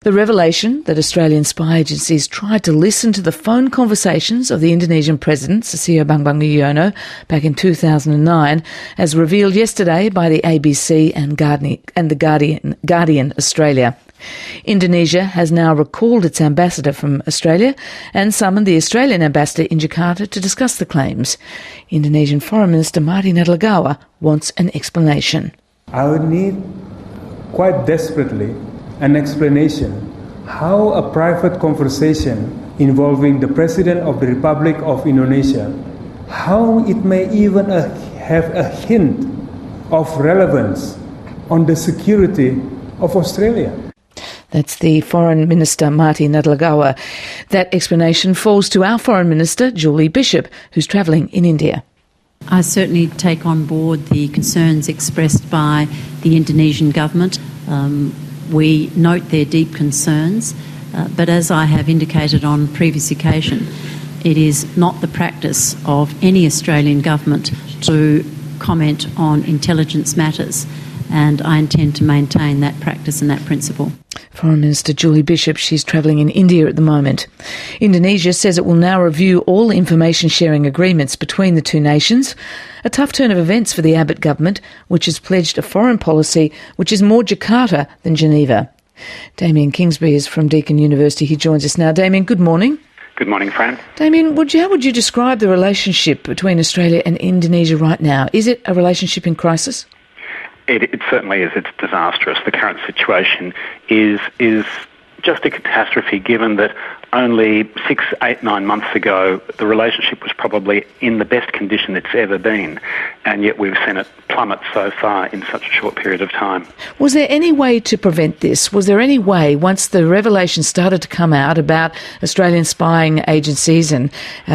The revelation that Australian spy agencies tried to listen to the phone conversations of the Indonesian President, Susilo Bambang Yudhoyono, back in 2009, as revealed yesterday by the ABC and the Guardian Australia. Indonesia has now recalled its ambassador from Australia and summoned the Australian ambassador in Jakarta to discuss the claims. Indonesian Foreign Minister Marty Natalegawa wants an explanation. I would need quite desperately an explanation how a private conversation involving the President of the Republic of Indonesia, how it may even have a hint of relevance on the security of Australia. That's the Foreign Minister, Marty Natalegawa. That explanation falls to our Foreign Minister, Julie Bishop, who's travelling in India. I certainly take on board the concerns expressed by the Indonesian government. We note their deep concerns, but as I have indicated on previous occasion, it is not the practice of any Australian government to comment on intelligence matters, and I intend to maintain that practice and that principle. Foreign Minister Julie Bishop, she's travelling in India at the moment. Indonesia says it will now review all information sharing agreements between the two nations. A tough turn of events for the Abbott government, which has pledged a foreign policy which is more Jakarta than Geneva. Damien Kingsby is from Deakin University. He joins us now. Damien, good morning. Good morning, Fran. Damien, how would you describe the relationship between Australia and Indonesia right now? Is it a relationship in crisis? It certainly is. It's disastrous. The current situation is just a catastrophe, given that only 6, 8, 9 months ago the relationship was probably in the best condition it's ever been, and yet we've seen it plummet so far in such a short period of time. Was there any way to prevent this? Was there any way, once the revelations started to come out about Australian spying agencies and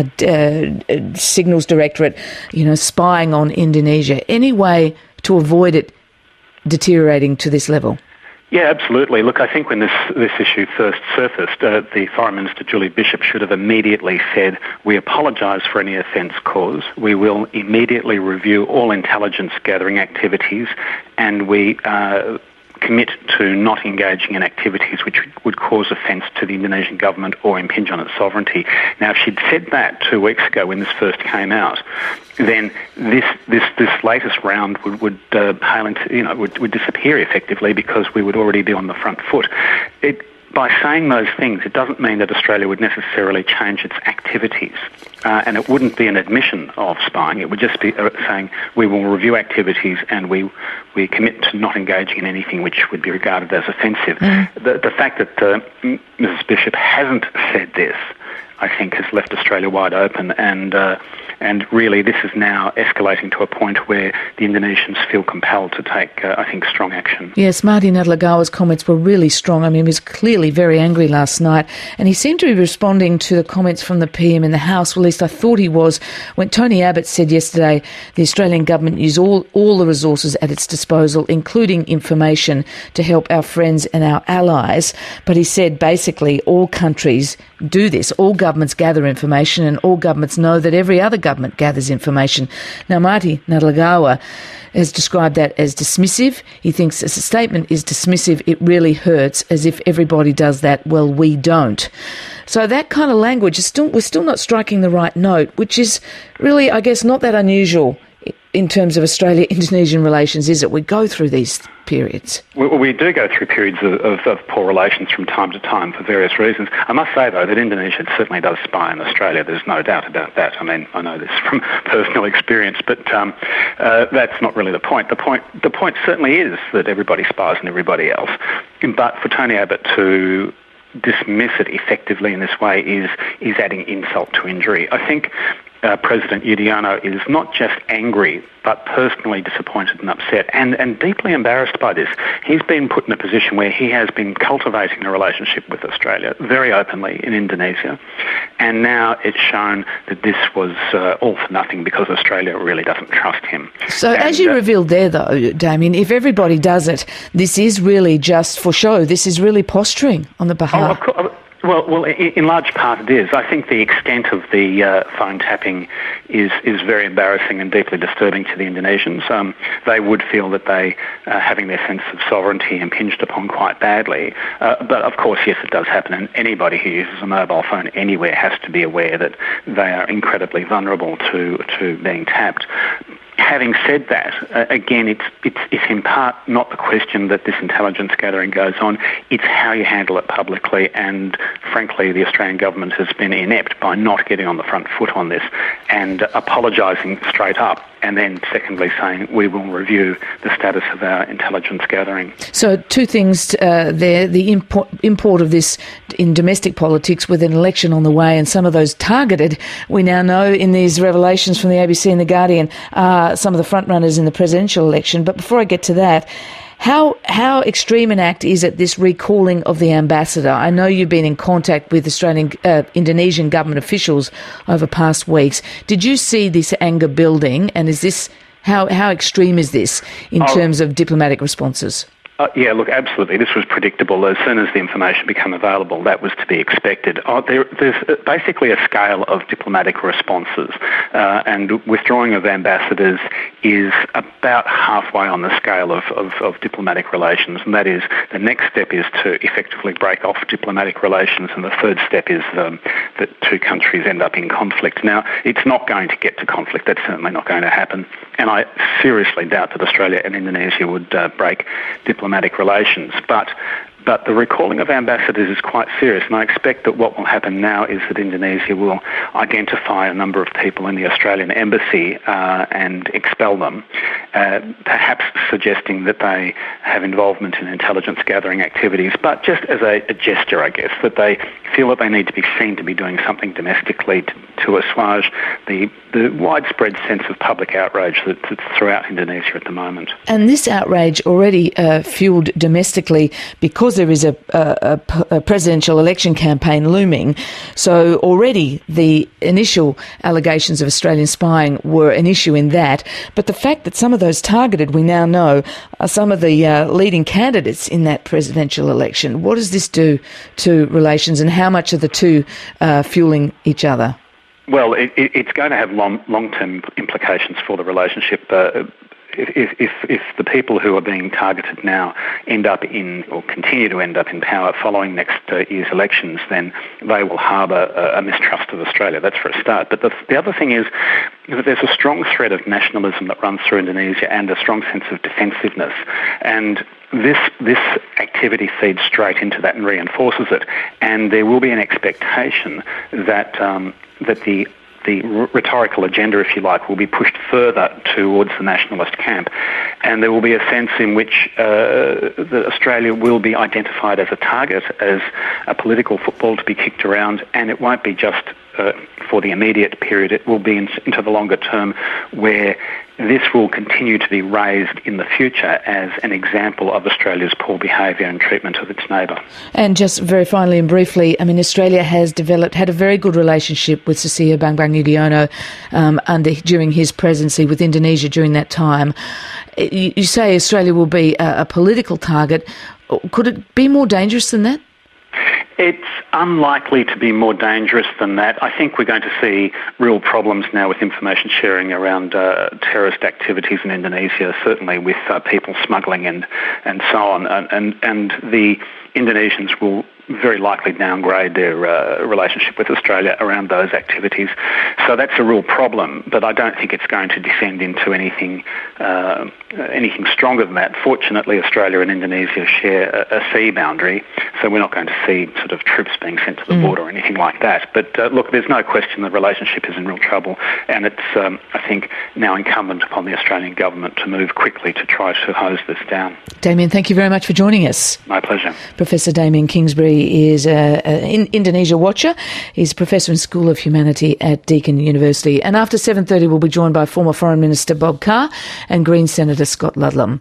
Signals Directorate, spying on Indonesia, any way to avoid it deteriorating to this level? Yeah, absolutely. Look, I think when this issue first surfaced, the Foreign Minister, Julie Bishop, should have immediately said, we apologise for any offence caused. We will immediately review all intelligence gathering activities, and we commit to not engaging in activities which would cause offence to the Indonesian government or impinge on its sovereignty. Now, if she'd said that 2 weeks ago when this first came out, then this latest round would disappear effectively, because we would already be on the front foot. By saying those things, it doesn't mean that Australia would necessarily change its activities, and it wouldn't be an admission of spying. It would just be saying we will review activities and we commit to not engaging in anything which would be regarded as offensive. The fact that Mrs. Bishop hasn't said this, I think, has left Australia wide open, and really this is now escalating to a point where the Indonesians feel compelled to take, I think, strong action. Yes, Marty Natalegawa's comments were really strong. I mean, he was clearly very angry last night, and he seemed to be responding to the comments from the PM in the House, or at least I thought he was, when Tony Abbott said yesterday the Australian government used all the resources at its disposal, including information, to help our friends and our allies. But he said basically all countries do this, all governments gather information, and all governments know that every other government gathers information. Now, Marty Natalegawa has described that as dismissive. He thinks as a statement is dismissive, it really hurts, as if everybody does that, well, we don't. So that kind of language, we're still not striking the right note, which is really, I guess, not that unusual in terms of Australia-Indonesian relations, is it? We go through these periods. Well, we do go through periods of poor relations from time to time for various reasons. I must say, though, that Indonesia certainly does spy on Australia. There's no doubt about that. I mean, I know this from personal experience, but that's not really the point. The point certainly is that everybody spies on everybody else. But for Tony Abbott to dismiss it effectively in this way is adding insult to injury. I think President Yudhoyono is not just angry, but personally disappointed and upset and deeply embarrassed by this. He's been put in a position where he has been cultivating a relationship with Australia very openly in Indonesia, and now it's shown that this was all for nothing because Australia really doesn't trust him. So as you revealed there, though, Damien, if everybody does it, this is really just for show. This is really posturing on the behalf... Well, in large part it is. I think the extent of the phone tapping is very embarrassing and deeply disturbing to the Indonesians. They would feel that they are having their sense of sovereignty impinged upon quite badly. But of course, yes, it does happen, and anybody who uses a mobile phone anywhere has to be aware that they are incredibly vulnerable to being tapped. Having said that, again, it's in part not the question that this intelligence gathering goes on, it's how you handle it publicly, and frankly the Australian government has been inept by not getting on the front foot on this and apologising straight up, and then secondly saying we will review the status of our intelligence gathering. So two things there, the import of this in domestic politics with an election on the way and some of those targeted, we now know in these revelations from the ABC and The Guardian, some of the front runners in the presidential election. But before I get to that, how extreme an act is it, this recalling of the ambassador? I know you've been in contact with Indonesian government officials over past weeks. Did you see this anger building, and is this how extreme is this in terms of diplomatic responses? Yeah, look, absolutely. This was predictable. As soon as the information became available, that was to be expected. There's basically a scale of diplomatic responses, and withdrawing of ambassadors is about halfway on the scale of diplomatic relations, and that is the next step is to effectively break off diplomatic relations, and the third step is that two countries end up in conflict. Now, it's not going to get to conflict. That's certainly not going to happen, and I seriously doubt that Australia and Indonesia would break diplomatic relations, but the recalling of ambassadors is quite serious, and I expect that what will happen now is that Indonesia will identify a number of people in the Australian embassy and expel them, perhaps suggesting that they have involvement in intelligence gathering activities, but just as a gesture, I guess, that they feel that they need to be seen to be doing something domestically to assuage the widespread sense of public outrage that's throughout Indonesia at the moment. And this outrage already fueled domestically because there is a presidential election campaign looming. So already the initial allegations of Australian spying were an issue in that. But the fact that some of those targeted, we now know, are some of the leading candidates in that presidential election. What does this do to relations, and how much are the two fueling each other? Well, it's going to have long-term implications for the relationship. If the people who are being targeted now end up in, or continue to end up in power following next year's elections, then they will harbour a mistrust of Australia. That's for a start. But the other thing is that there's a strong thread of nationalism that runs through Indonesia and a strong sense of defensiveness. And this activity feeds straight into that and reinforces it. And there will be an expectation that the rhetorical agenda, if you like, will be pushed further towards the nationalist camp. And there will be a sense in which that Australia will be identified as a target, as a political football to be kicked around, and it won't be just for the immediate period. It will be into the longer term, where this will continue to be raised in the future as an example of Australia's poor behaviour and treatment of its neighbour. And just very finally and briefly, I mean, Australia has had a very good relationship with Susilo Bambang Yudhoyono during his presidency, with Indonesia during that time. You say Australia will be a political target. Could it be more dangerous than that? It's unlikely to be more dangerous than that. I think we're going to see real problems now with information sharing around terrorist activities in Indonesia, certainly with people smuggling and so on. And the Indonesians will very likely downgrade their relationship with Australia around those activities. So that's a real problem, but I don't think it's going to descend into anything stronger than that. Fortunately, Australia and Indonesia share a sea boundary, so we're not going to see sort of troops being sent to the border or anything like that. But look, there's no question the relationship is in real trouble, and it's, I think, now incumbent upon the Australian government to move quickly to try to hose this down. Damien, thank you very much for joining us. My pleasure. Professor Damien Kingsbury is an Indonesia watcher. He's a professor in School of Humanity at Deakin University. And after 7:30, we'll be joined by former Foreign Minister Bob Carr and Green Senator Scott Ludlam.